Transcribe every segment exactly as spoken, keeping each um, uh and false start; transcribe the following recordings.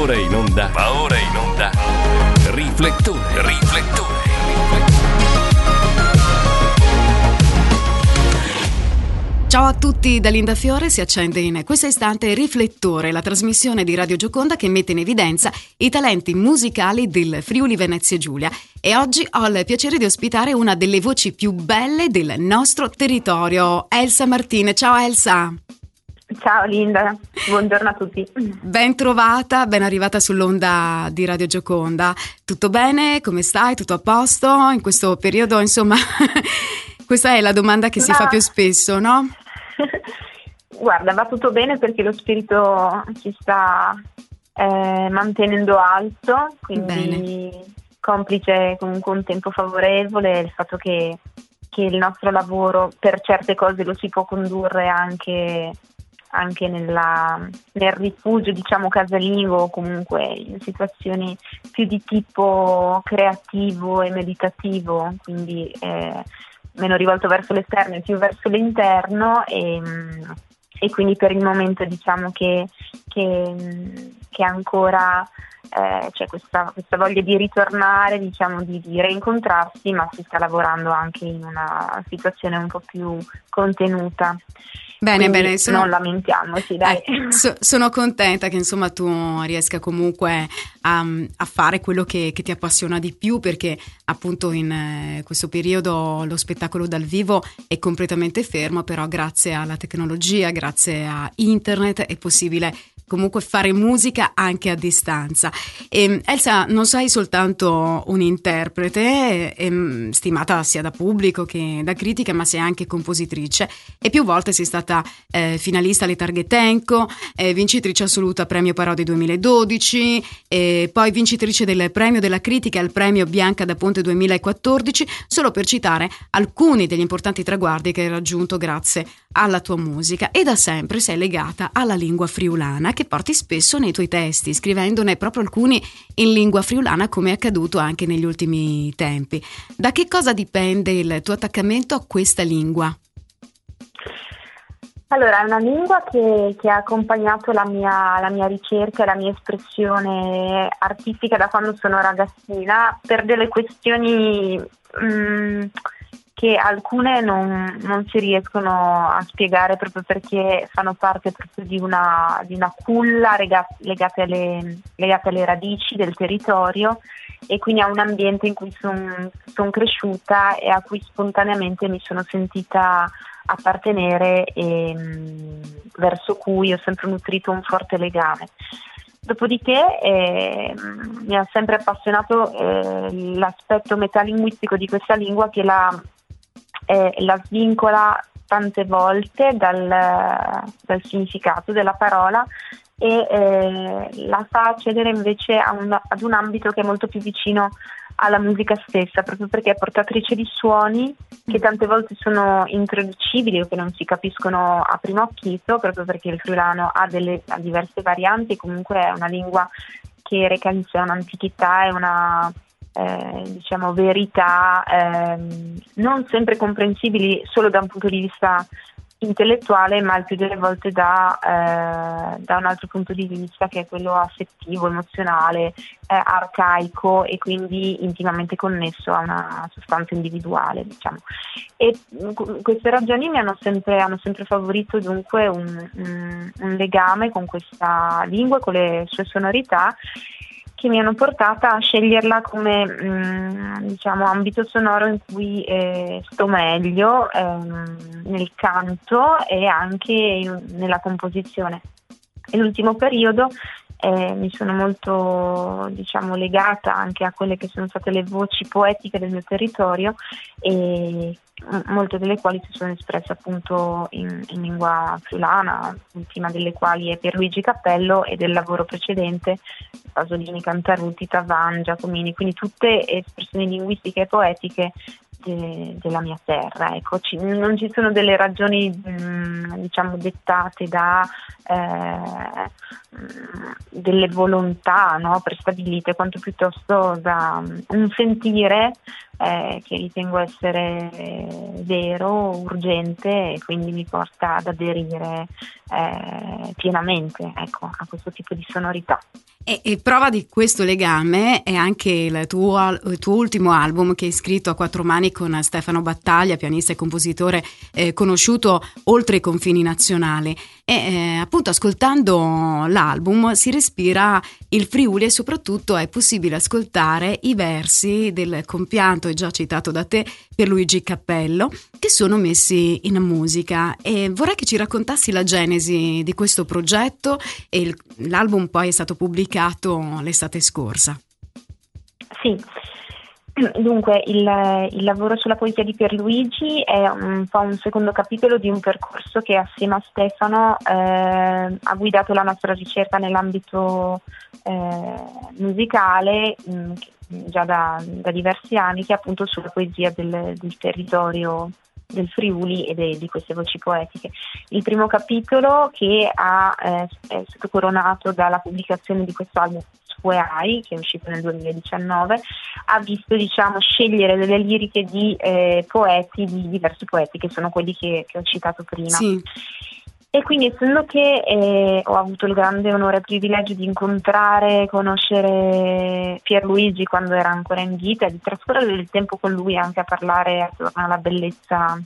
ora in onda, va ora in onda. Riflettore, riflettore. Ciao a tutti da Linda Fiore, si accende in questo istante Riflettore, la trasmissione di Radio Gioconda che mette in evidenza i talenti musicali del Friuli Venezia Giulia. E oggi ho il piacere di ospitare una delle voci più belle del nostro territorio, Elsa Martine. Ciao Elsa! Ciao Linda, buongiorno a tutti. Ben trovata, ben arrivata sull'onda di Radio Gioconda. Tutto bene? Come stai? Tutto a posto? In questo periodo, insomma, questa è la domanda che si Ma... fa più spesso, no? Guarda, va tutto bene perché lo spirito si sta eh, mantenendo alto, quindi bene. Complice comunque un tempo favorevole, il fatto che, che il nostro lavoro per certe cose lo si può condurre anche, anche nella, nel rifugio, diciamo, casalingo, o comunque in situazioni più di tipo creativo e meditativo, quindi eh, meno rivolto verso l'esterno e più verso l'interno, e, e quindi per il momento diciamo che, che, che ancora eh, c'è questa, questa voglia di ritornare, diciamo di, di reincontrarsi, ma si sta lavorando anche in una situazione un po' più contenuta. Bene, Quindi bene, sono, non lamentiamoci, dai. Eh, so, sono contenta che insomma tu riesca comunque a, a fare quello che, che ti appassiona di più, perché appunto in eh, questo periodo lo spettacolo dal vivo è completamente fermo, però grazie alla tecnologia, grazie a internet è possibile comunque fare musica anche a distanza. E, Elsa, non sei soltanto un'interprete eh, stimata sia da pubblico che da critica, ma sei anche compositrice e più volte sei stata eh, finalista alle Targhe Tenco, eh, vincitrice assoluta Premio Parodi duemiladodici, e poi vincitrice del Premio della Critica al Premio Bianca da Ponte duemilaquattordici, solo per citare alcuni degli importanti traguardi che hai raggiunto grazie alla tua musica. E da sempre sei legata alla lingua friulana, che porti spesso nei tuoi testi, scrivendone proprio alcuni in lingua friulana, come è accaduto anche negli ultimi tempi. Da che cosa dipende il tuo attaccamento a questa lingua? Allora, è una lingua che, che ha accompagnato la mia, la mia ricerca e la mia espressione artistica da quando sono ragazzina, per delle questioni mh, che alcune non, non si riescono a spiegare, proprio perché fanno parte proprio di una, di una culla legata, legata, alle, legata alle radici del territorio, e quindi a un ambiente in cui sono son cresciuta e a cui spontaneamente mi sono sentita appartenere e mh, verso cui ho sempre nutrito un forte legame. Dopodiché eh, mi ha sempre appassionato eh, l'aspetto metalinguistico di questa lingua, che la, eh, la svincola tante volte dal, dal significato della parola e eh, la fa accedere invece a un, ad un ambito che è molto più vicino alla musica stessa, proprio perché è portatrice di suoni che tante volte sono intraducibili o che non si capiscono a primo acchito, proprio perché il friulano ha delle ha diverse varianti, e comunque è una lingua che reca in sé un'antichità e una eh, diciamo verità eh, non sempre comprensibili solo da un punto di vista intellettuale, ma il più delle volte da, eh, da un altro punto di vista, che è quello affettivo, emozionale, eh, arcaico, e quindi intimamente connesso a una sostanza individuale, diciamo. E mh, queste ragioni mi hanno sempre, hanno sempre favorito dunque un, un, un legame con questa lingua, con le sue sonorità, che mi hanno portata a sceglierla come mh, diciamo ambito sonoro in cui eh, sto meglio ehm, nel canto e anche in, nella composizione. Nell'ultimo periodo eh, mi sono molto diciamo legata anche a quelle che sono state le voci poetiche del mio territorio, e molte delle quali si sono espresse appunto in, in lingua friulana, ultima delle quali è Pierluigi Cappello, e del lavoro precedente Pasolini, Cantarutti, Tavan, Giacomini, quindi tutte espressioni linguistiche e poetiche de, della mia terra. Ecco, ci, non ci sono delle ragioni mh, diciamo dettate da eh, delle volontà, no, prestabilite, quanto piuttosto da um, un sentire eh, che ritengo essere eh, vero, urgente, e quindi mi porta ad aderire eh, pienamente, ecco, a questo tipo di sonorità. E, e prova di questo legame è anche il tuo, il tuo ultimo album, che hai scritto a quattro mani con Stefano Battaglia, pianista e compositore eh, conosciuto oltre i confini nazionali. E eh, appunto, ascoltando l'album si respira il Friuli, e soprattutto è possibile ascoltare i versi del compianto e già citato da te Pierluigi Cappello, che sono messi in musica. E vorrei che ci raccontassi la genesi di questo progetto. E il, l'album poi è stato pubblicato l'estate scorsa. Sì, dunque il, il lavoro sulla poesia di Pierluigi è un po' un secondo capitolo di un percorso che assieme a Stefano eh, ha guidato la nostra ricerca nell'ambito eh, musicale mh, già da, da diversi anni, che è appunto sulla poesia del, del territorio del Friuli e de, di queste voci poetiche. Il primo capitolo, che ha, eh, è stato coronato dalla pubblicazione di questo album Sueai, che è uscito nel duemiladiciannove, ha visto, diciamo, scegliere delle liriche di eh, poeti, di diversi poeti, che sono quelli che, che ho citato prima. Sì. E quindi, essendo che eh, ho avuto il grande onore e privilegio di incontrare e conoscere Pierluigi quando era ancora in vita, e di trascorrere del tempo con lui anche a parlare attorno alla bellezza,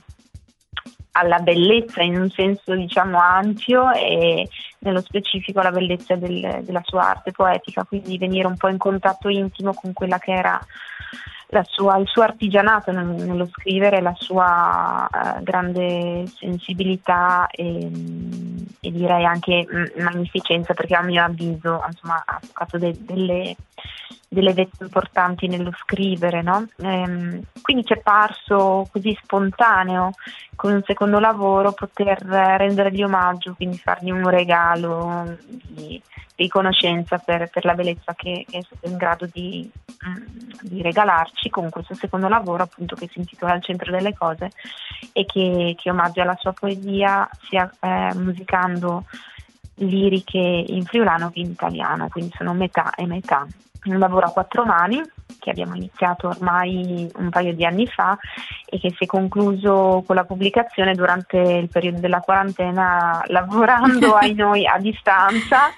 alla bellezza in un senso, diciamo, ampio, e nello specifico alla bellezza del, della sua arte poetica, quindi venire un po' in contatto intimo con quella che era la sua, il suo artigianato nello scrivere, la sua uh, grande sensibilità e, e direi anche mh, magnificenza, perché a mio avviso, insomma, ha toccato de- delle, delle vette importanti nello scrivere, no? Ehm, quindi ci è parso così spontaneo, con un secondo lavoro, poter rendergli omaggio, quindi fargli un regalo di riconoscenza per, per la bellezza che, che è stato in grado di, di regalarci con questo secondo lavoro, appunto, che si intitola Al centro delle cose, e che, che omaggia la sua poesia sia eh, musicando liriche in friulano che in italiano, quindi sono metà e metà. Un lavoro a quattro mani che abbiamo iniziato ormai un paio di anni fa e che si è concluso con la pubblicazione durante il periodo della quarantena, lavorando ai noi a distanza.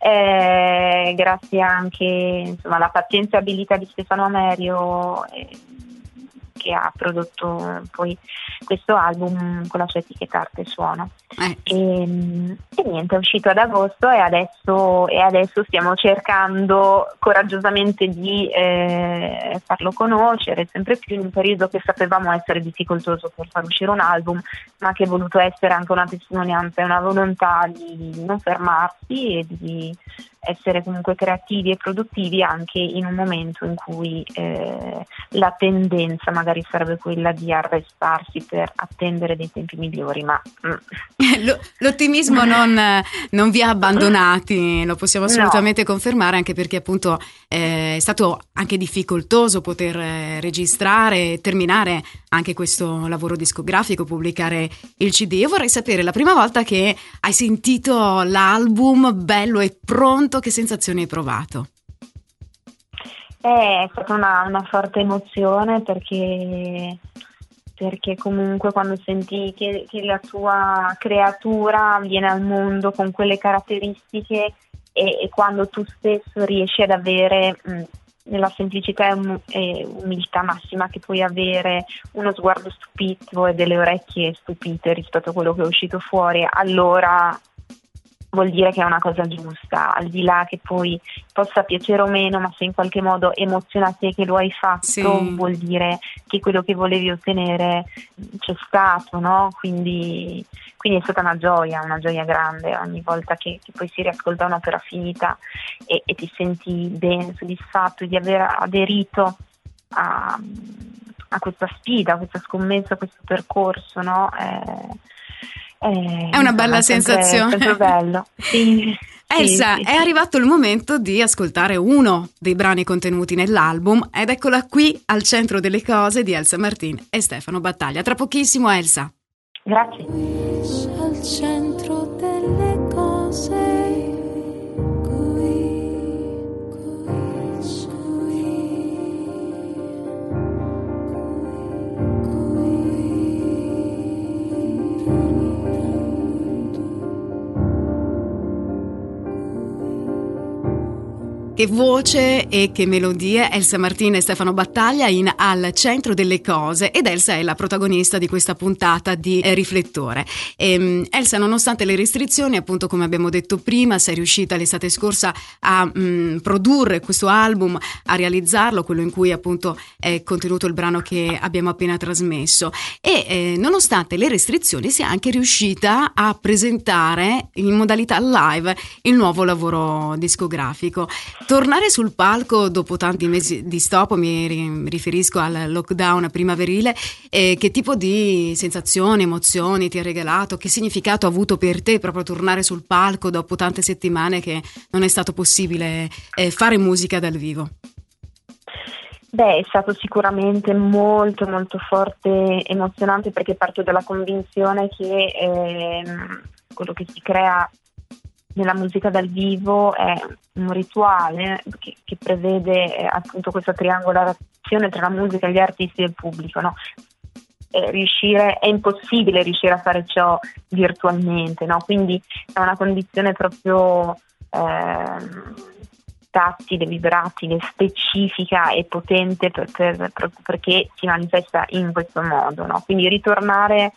Eh, grazie anche, insomma, alla pazienza e abilità di Stefano Amerio, eh, che ha prodotto poi questo album con la sua etichetta Arte e Suono. Eh. E, e niente, è uscito ad agosto e adesso, e adesso stiamo cercando coraggiosamente di eh, farlo conoscere sempre più, in un periodo che sapevamo essere difficoltoso per far uscire un album, ma che è voluto essere anche una testimonianza e una volontà di non fermarsi e di essere comunque creativi e produttivi anche in un momento in cui eh, la tendenza magari sarebbe quella di arrestarsi per attendere dei tempi migliori, ma mm. l'ottimismo non, non vi ha abbandonati, lo possiamo assolutamente no. confermare, anche perché appunto eh, è stato anche difficoltoso poter eh, registrare e terminare anche questo lavoro discografico, pubblicare il C D. Io vorrei sapere, la prima volta che hai sentito l'album bello e pronto, che sensazioni hai provato? È stata una, una forte emozione, perché perché comunque quando senti che, che la tua creatura viene al mondo con quelle caratteristiche e, e quando tu stesso riesci ad avere mh, nella semplicità e, um, e umiltà massima che puoi avere, uno sguardo stupito e delle orecchie stupite rispetto a quello che è uscito fuori, allora vuol dire che è una cosa giusta, al di là che poi possa piacere o meno, ma se in qualche modo emoziona te che lo hai fatto, sì, vuol dire che quello che volevi ottenere c'è stato, no? Quindi, quindi è stata una gioia, una gioia grande ogni volta che, che poi si riascolta un'opera finita e, e ti senti ben soddisfatto di aver aderito a, a questa sfida, a questa scommessa, a questo percorso, no? Eh, Eh, è una bella sempre, sensazione. Sempre bello. Sì, Elsa, sì, è sì. arrivato il momento di ascoltare uno dei brani contenuti nell'album, ed eccola qui, Al centro delle cose, di Elsa Martin e Stefano Battaglia. Tra pochissimo, Elsa. Grazie. Al centro delle cose. Che voce e che melodie, Elsa Martin e Stefano Battaglia in Al centro delle cose, ed Elsa è la protagonista di questa puntata di eh, Riflettore. E, Elsa, nonostante le restrizioni, appunto come abbiamo detto prima, sei riuscita l'estate scorsa a mh, produrre questo album, a realizzarlo, quello in cui appunto è contenuto il brano che abbiamo appena trasmesso, e eh, nonostante le restrizioni sei anche riuscita a presentare in modalità live il nuovo lavoro discografico. Tornare sul palco dopo tanti mesi di stop, mi riferisco al lockdown primaverile, eh, che tipo di sensazioni, emozioni ti ha regalato? Che significato ha avuto per te proprio tornare sul palco dopo tante settimane che non è stato possibile eh, fare musica dal vivo? Beh, è stato sicuramente molto molto forte e emozionante, perché parto dalla convinzione che eh, quello che si crea nella musica dal vivo è un rituale che, che prevede eh, appunto questa triangolazione tra la musica, gli artisti e il pubblico, no? Eh, riuscire, è impossibile riuscire a fare ciò virtualmente, no? Quindi è una condizione proprio eh, tattile, vibrabile, specifica e potente per, per, per, perché si manifesta in questo modo, no? Quindi ritornare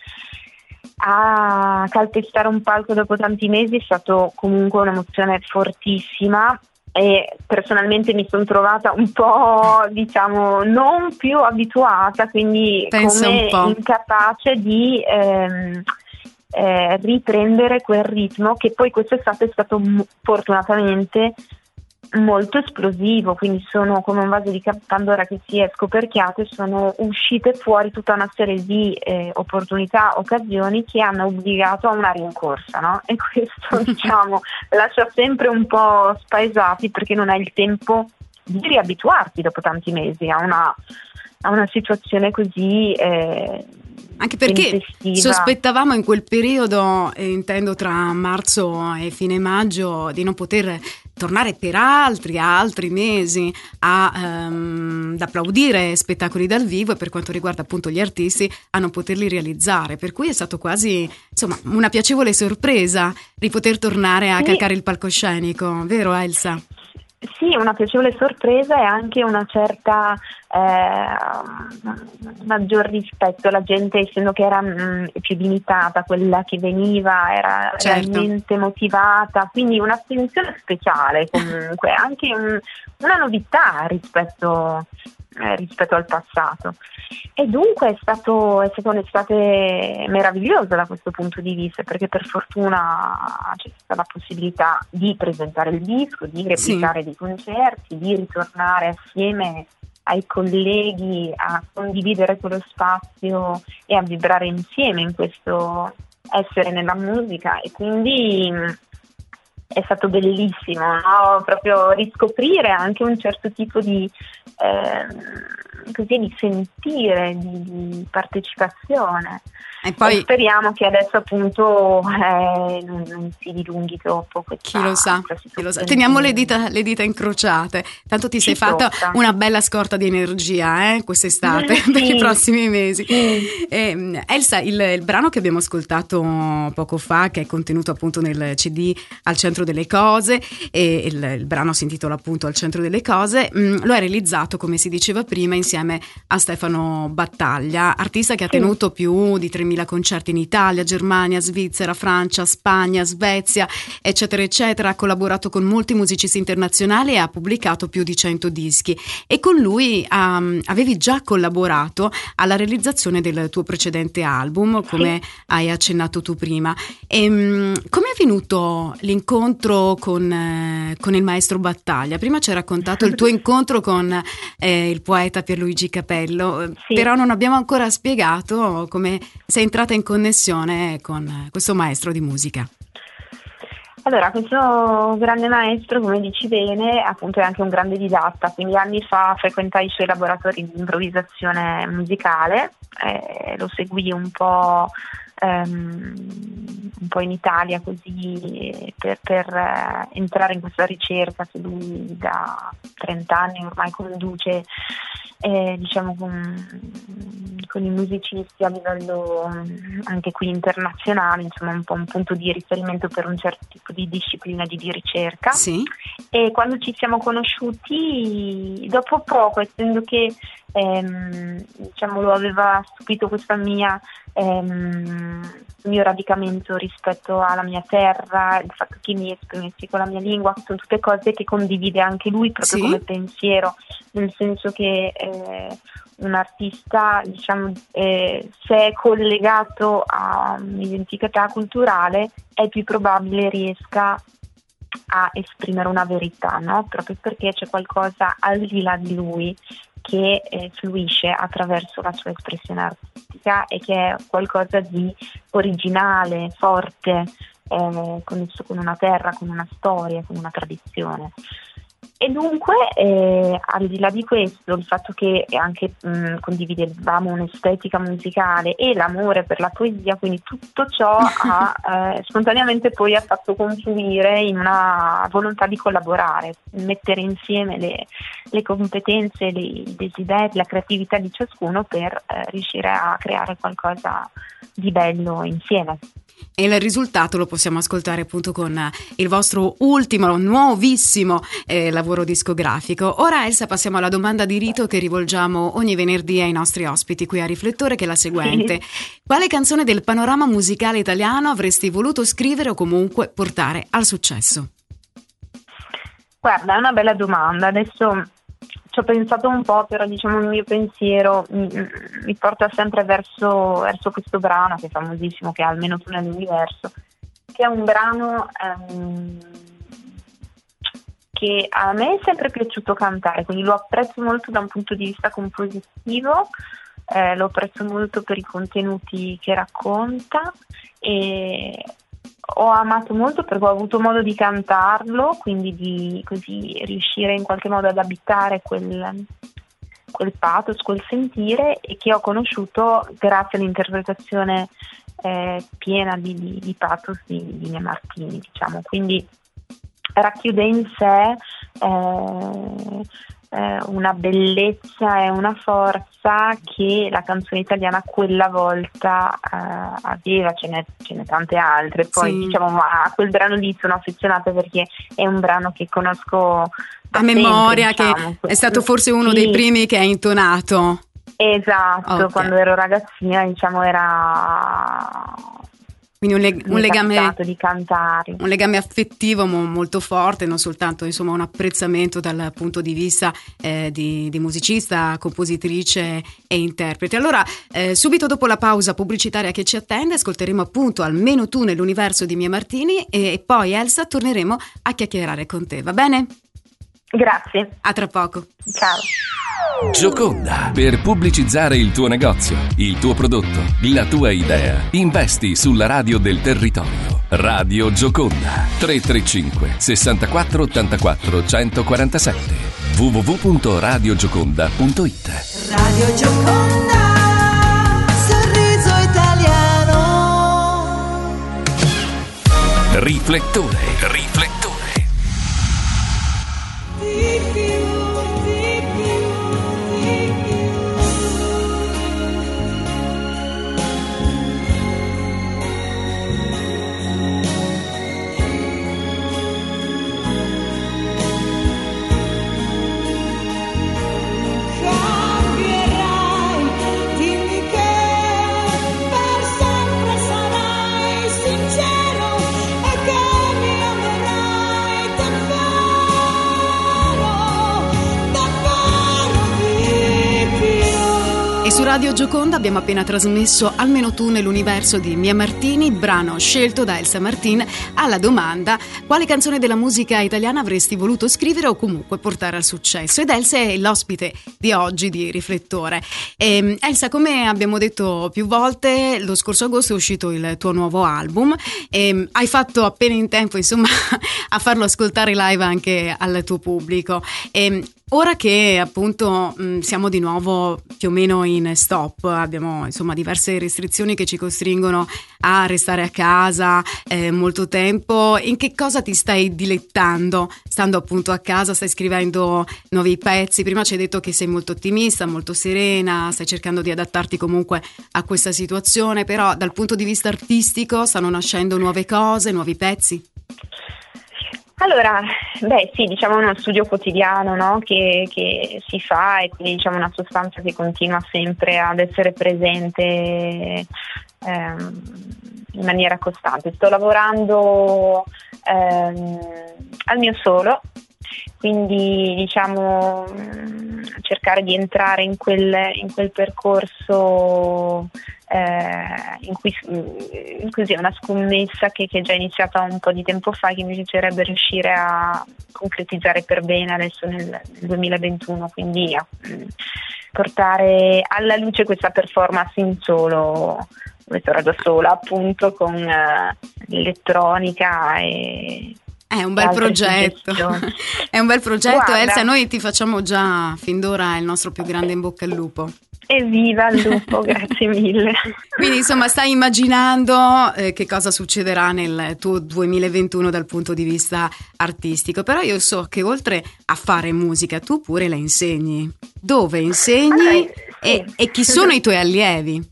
a calpestare un palco dopo tanti mesi è stato comunque un'emozione fortissima, e personalmente mi sono trovata un po', diciamo, non più abituata, quindi Pensa come incapace di ehm, eh, riprendere quel ritmo, che poi quest'estate è stato m- fortunatamente molto esplosivo, quindi sono come un vaso di Pandora che si è scoperchiato, e sono uscite fuori tutta una serie di eh, opportunità, occasioni che hanno obbligato a una rincorsa, no? E questo diciamo lascia sempre un po' spaesati, perché non hai il tempo di riabituarti dopo tanti mesi a una, a una situazione così eh, anche perché intestiva. Sospettavamo in quel periodo, eh, intendo tra marzo e fine maggio, di non poter tornare per altri altri mesi a, um, ad applaudire spettacoli dal vivo, e per quanto riguarda appunto gli artisti a non poterli realizzare, per cui è stato quasi insomma una piacevole sorpresa di poter tornare a sì. calcare il palcoscenico, vero Elsa? Sì, una piacevole sorpresa, e anche una certa eh, maggior rispetto. La gente, essendo che era mh, più limitata, quella che veniva era certo. realmente motivata, quindi un'attenzione speciale comunque, anche un, una novità rispetto, eh, rispetto al passato. E dunque è stato, è stata un'estate meravigliosa da questo punto di vista, perché per fortuna c'è stata la possibilità di presentare il disco, di replicare sì. dei concerti, di ritornare assieme ai colleghi a condividere quello spazio e a vibrare insieme in questo essere nella musica, e quindi è stato bellissimo, no? Proprio riscoprire anche un certo tipo di eh, così di sentire, di, di partecipazione. E poi e speriamo che adesso appunto eh, non, non si dilunghi troppo questa, chi lo sa, chi lo sa. Teniamo le dita, le dita incrociate, tanto ti sei fatta una bella scorta di energia eh, quest'estate sì. per i prossimi mesi sì. eh, Elsa, il, il brano che abbiamo ascoltato poco fa, che è contenuto appunto nel C D Al centro delle cose, e il, il brano si intitola appunto Al centro delle cose, mh, lo hai realizzato, come si diceva prima, insieme a Stefano Battaglia, artista che ha tenuto più di tremila concerti in Italia, Germania, Svizzera, Francia, Spagna, Svezia, eccetera eccetera. Ha collaborato con molti musicisti internazionali e ha pubblicato più di cento dischi, e con lui um, avevi già collaborato alla realizzazione del tuo precedente album, come sì. hai accennato tu prima. E, um, come è venuto l'incontro con, eh, con il maestro Battaglia? Prima ci hai raccontato il tuo incontro con eh, il poeta Pierluigi Capello, sì. però non abbiamo ancora spiegato come sei entrata in connessione con questo maestro di musica. Allora, questo grande maestro, come dici bene, appunto è anche un grande didatta, quindi anni fa frequentai i suoi laboratori di improvvisazione musicale, eh, lo seguì un po' Um, un po' in Italia così per, per uh, entrare in questa ricerca che lui da trenta anni ormai conduce, eh, diciamo con, con i musicisti a livello um, anche qui internazionale, insomma un po' un punto di riferimento per un certo tipo di disciplina di, di ricerca. Sì. e quando ci siamo conosciuti, dopo poco, essendo che ehm, diciamo lo aveva stupito questa mia ehm, mio radicamento rispetto alla mia terra, il fatto che mi esprimessi con la mia lingua, sono tutte cose che condivide anche lui proprio Sì? come pensiero, nel senso che eh, un artista, diciamo, eh, se è collegato a un'identità culturale è più probabile riesca a esprimere una verità, no? Proprio perché c'è qualcosa al di là di lui che eh, fluisce attraverso la sua espressione artistica e che è qualcosa di originale, forte, eh, connesso con una terra, con una storia, con una tradizione. E dunque, eh, al di là di questo, il fatto che anche mh, condividevamo un'estetica musicale e l'amore per la poesia, quindi tutto ciò ha eh, spontaneamente poi ha fatto confluire in una volontà di collaborare, mettere insieme le, le competenze, le, i desideri, la creatività di ciascuno per eh, riuscire a creare qualcosa di bello insieme. E il risultato lo possiamo ascoltare appunto con il vostro ultimo, nuovissimo eh, lavoro discografico. Ora, Elsa, passiamo alla domanda di rito che rivolgiamo ogni venerdì ai nostri ospiti qui a Riflettore, che è la seguente. Sì. Quale canzone del panorama musicale italiano avresti voluto scrivere o comunque portare al successo? Guarda, è una bella domanda. Adesso ci ho pensato un po', però diciamo il mio pensiero mi, mi porta sempre verso, verso questo brano che è famosissimo, che è Almeno tu nell'universo, che è un brano ehm, che a me è sempre piaciuto cantare, quindi lo apprezzo molto da un punto di vista compositivo, eh, lo apprezzo molto per i contenuti che racconta e ho amato molto perché ho avuto modo di cantarlo, quindi di così riuscire in qualche modo ad abitare quel, quel pathos, quel sentire, e che ho conosciuto grazie all'interpretazione eh, piena di, di, di pathos di, di Mia Martini, diciamo. Quindi racchiude in sé eh, eh, una bellezza e una forza che la canzone italiana quella volta eh, aveva, ce n'è, ce n'è tante altre, poi sì. diciamo, ma a quel brano lì sono affezionata perché è un brano che conosco a memoria, sempre, diciamo. Che è stato forse uno sì. dei primi che hai intonato. Esatto, okay. Quando ero ragazzina, diciamo, era quindi un, leg- un legame di cantare. Un legame affettivo mo- molto forte, non soltanto insomma un apprezzamento dal punto di vista eh, di, di musicista, compositrice e interprete. Allora, eh, subito dopo la pausa pubblicitaria che ci attende, ascolteremo appunto Almeno tu nell'universo di Mia Martini e, e poi, Elsa, torneremo a chiacchierare con te, va bene? Grazie. A tra poco. Ciao. Gioconda. Per pubblicizzare il tuo negozio, il tuo prodotto, la tua idea, investi sulla radio del territorio. Radio Gioconda. tre tre cinque sessantaquattro ottantaquattro centoquarantasette w w w punto radio gioconda punto it. Radio Gioconda, sorriso italiano. Riflettore. Riflettore. Su Radio Gioconda abbiamo appena trasmesso Almeno tu nell'universo di Mia Martini, brano scelto da Elsa Martin alla domanda: quale canzone della musica italiana avresti voluto scrivere o comunque portare al successo? Ed Elsa è l'ospite di oggi di Riflettore. E, Elsa, come abbiamo detto più volte, lo scorso agosto è uscito il tuo nuovo album e hai fatto appena in tempo, insomma, a farlo ascoltare live anche al tuo pubblico. E, ora che appunto mh, siamo di nuovo più o meno in stop, abbiamo insomma diverse restrizioni che ci costringono a restare a casa eh, molto tempo, in che cosa ti stai dilettando stando appunto a casa? Stai scrivendo nuovi pezzi? Prima ci hai detto che sei molto ottimista, molto serena, stai cercando di adattarti comunque a questa situazione, però dal punto di vista artistico stanno nascendo nuove cose, nuovi pezzi? Allora, beh sì, diciamo uno studio quotidiano, no? che, che si fa, e quindi diciamo una sostanza che continua sempre ad essere presente ehm, in maniera costante. Sto lavorando ehm, al mio solo, quindi diciamo cercare di entrare in quel, in quel percorso eh, in cui, in cui è una scommessa che, che è già iniziata un po' di tempo fa, che mi piacerebbe riuscire a concretizzare per bene adesso nel, nel duemilaventuno, quindi a portare alla luce questa performance in solo, questa da sola appunto, con uh, l'elettronica e è un bel progetto, è un bel progetto. Guarda, Elsa, noi ti facciamo già fin d'ora il nostro più grande in bocca al lupo. Evviva il lupo, grazie mille. Quindi insomma stai immaginando eh, che cosa succederà nel tuo duemilaventuno dal punto di vista artistico, però io so che oltre a fare musica tu pure la insegni. Dove insegni? Okay, sì. e, e chi sono i tuoi allievi?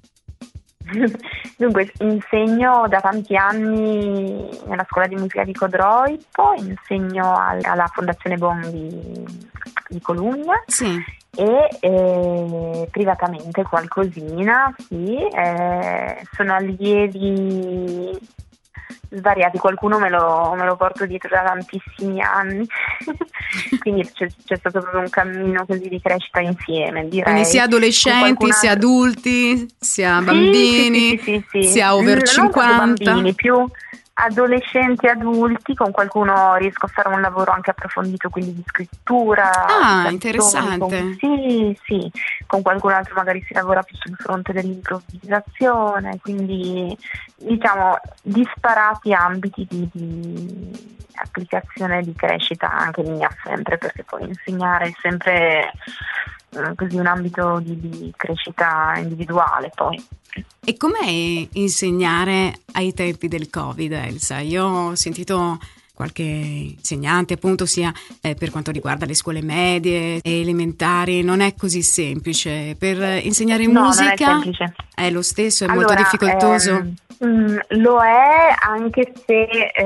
Dunque, insegno da tanti anni nella scuola di musica di Codroipo, insegno alla Fondazione Bon di, di Colugna, sì. e eh, privatamente qualcosina, sì, eh, sono allievi svariati, qualcuno me lo, me lo porto dietro da tantissimi anni, quindi c'è, c'è stato proprio un cammino così di crescita insieme, direi. Quindi sia adolescenti, sia adulti, sia sì, bambini, sì, sì, sì, sì. sia over non cinquanta. Bambini, più adolescenti, adulti, con qualcuno riesco a fare un lavoro anche approfondito, quindi di scrittura. Ah, di interessante. Con, sì, sì, con qualcun altro magari si lavora più sul fronte dell'improvvisazione, quindi diciamo disparati ambiti di, di applicazione e di crescita anche mia sempre, perché poi insegnare è sempre eh, così un ambito di, di crescita individuale poi. E com'è insegnare ai tempi del Covid, Elsa? Io ho sentito qualche insegnante, appunto, sia eh, per quanto riguarda le scuole medie e elementari, non è così semplice. Per insegnare no, musica non è semplice. È lo stesso, è allora, molto difficoltoso? Ehm, mh, lo è, anche se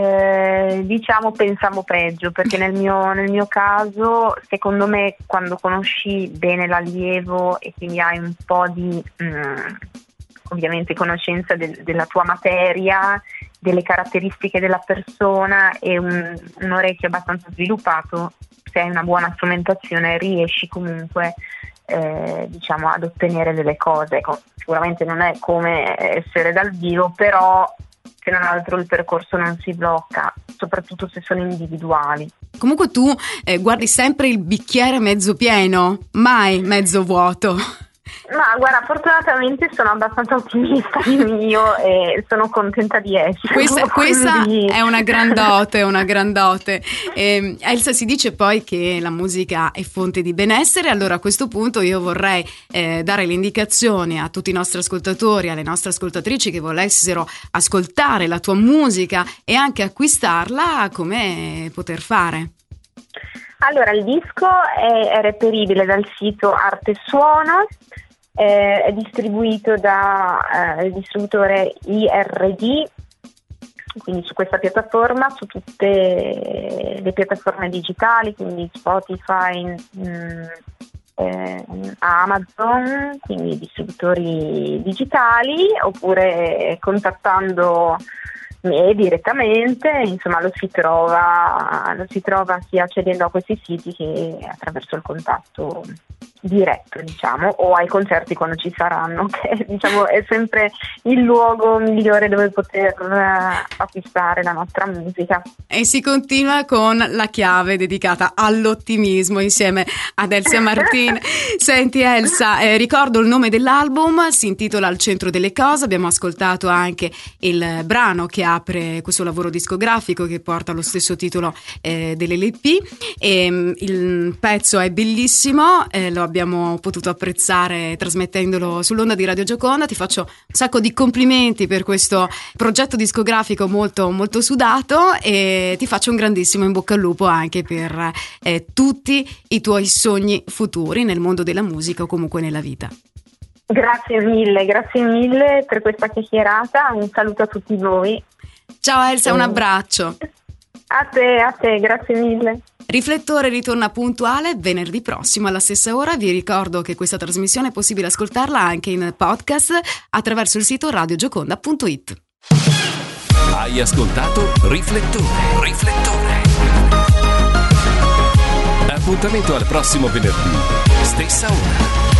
eh, diciamo pensavo peggio, perché nel mio, nel mio caso, secondo me, quando conosci bene l'allievo e quindi hai un po' di mh, ovviamente conoscenza del, della tua materia, delle caratteristiche della persona e un, un orecchio abbastanza sviluppato, se hai una buona strumentazione riesci comunque eh, diciamo ad ottenere delle cose. Sicuramente non è come essere dal vivo, però se non altro il percorso non si blocca, soprattutto se sono individuali. Comunque tu eh, guardi sempre il bicchiere mezzo pieno, mai mezzo vuoto. Ma guarda, fortunatamente sono abbastanza ottimista di mio e sono contenta di essere. Questa, questa è una grandote, una grandote. Eh, Elsa, si dice poi che la musica è fonte di benessere, allora a questo punto io vorrei eh, dare le indicazioni a tutti i nostri ascoltatori, alle nostre ascoltatrici che volessero ascoltare la tua musica e anche acquistarla, come poter fare? Allora, il disco è, è reperibile dal sito Arte Suono, eh, è distribuito da eh, il distributore I R D, quindi su questa piattaforma, su tutte le piattaforme digitali, quindi Spotify, mh, eh, Amazon, quindi distributori digitali, oppure contattando me direttamente, insomma lo si trova lo si trova sia accedendo a questi siti che attraverso il contatto diretto, diciamo, o ai concerti quando ci saranno, che diciamo è sempre il luogo migliore dove poter uh, acquistare la nostra musica. E si continua con la chiave dedicata all'ottimismo insieme ad Elsa Martin. Senti Elsa, eh, ricordo il nome dell'album, si intitola Al centro delle cose, abbiamo ascoltato anche il brano che apre questo lavoro discografico che porta lo stesso titolo eh, dell'L P, e um, il pezzo è bellissimo, eh, lo abbiamo potuto apprezzare trasmettendolo sull'onda di Radio Gioconda. Ti faccio un sacco di complimenti per questo progetto discografico molto molto sudato e ti faccio un grandissimo in bocca al lupo anche per eh, tutti i tuoi sogni futuri nel mondo della musica o comunque nella vita. Grazie mille, grazie mille per questa chiacchierata, un saluto a tutti voi. Ciao Elsa, un abbraccio. A te, a te, grazie mille. Riflettore ritorna puntuale venerdì prossimo alla stessa ora. Vi ricordo che questa trasmissione è possibile ascoltarla anche in podcast attraverso il sito radio gioconda punto it. Hai ascoltato Riflettore. Riflettore. Appuntamento al prossimo venerdì, stessa ora.